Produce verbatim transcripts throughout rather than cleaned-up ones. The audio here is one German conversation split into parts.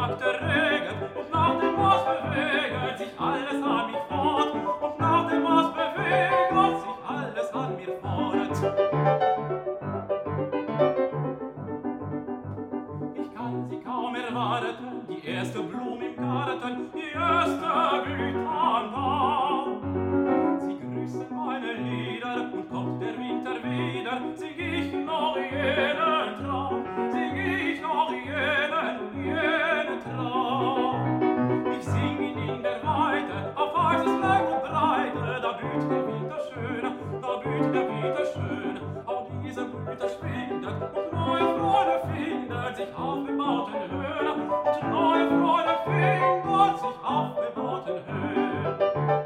Tag der Regen, und nach dem Moos bewegt sich alles an mich fort, und nach dem Moos bewegt sich alles an mir fort. Ich kann sie kaum erwarten, die erste Blume im Garten, die erste blüht an Baum. Sie grüßen meine Lieder, und kommt der Winter wieder, sing ich noch jenen Traum, sing ich noch jenen, jenen Traum. Ich sing ihn in der Weite, auf weißes Lang und Breite, da blüht der Winter schön, da blüht der Winter schön, auf dieser Blüte schwindet und neue Freude findet sich auf bebauten Höhen, und neue Freude findet sich auf bebauten Höhen.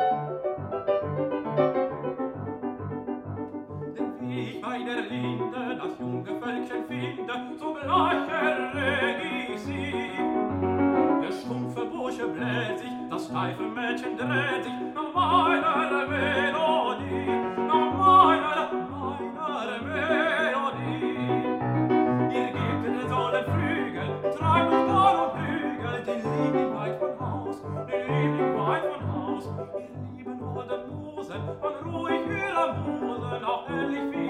Denn wie ich bei der Linde das junge Völkchen finde, sogleich erreg ich sie. Der stumpfe Bursche bläht sich, das steife Mädchen dreht sich nach meiner Melodie, nach meiner, meiner Melodie. Ihr gebt den sollen Flügel, treibt durch Tal und Hügel, den Liebling weit von Haus, den Liebling weit von Haus. Ihr lieben holden Musen, an ruhig ihrer Musen, auch ähnlich wie